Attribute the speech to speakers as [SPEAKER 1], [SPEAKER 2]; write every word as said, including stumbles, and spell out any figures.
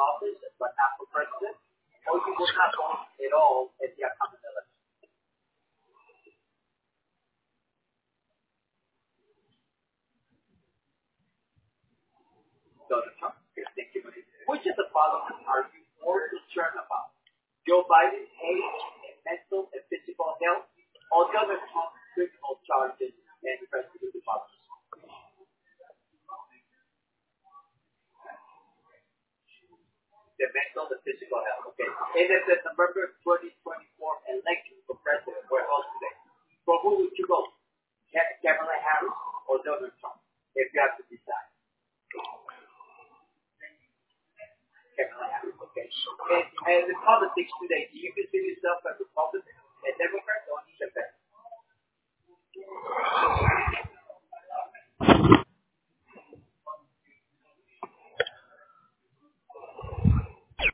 [SPEAKER 1] office, but not for president, or you will not vote at all at the upcoming election? Donald Trump. Thank you. Which of the following are you more concerned about? Joe Biden's age and mental and physical health, or Donald Trump's criminal charges and president policies? The mental and physical health. Okay. And then the November twenty twenty-four election for president we're held today. For who would you vote? Kamala Harris or Donald Trump? If you have to decide. Kamala Harris. Okay. And, and the politics today, do you consider yourself a Republican, a Democrat, or an independent?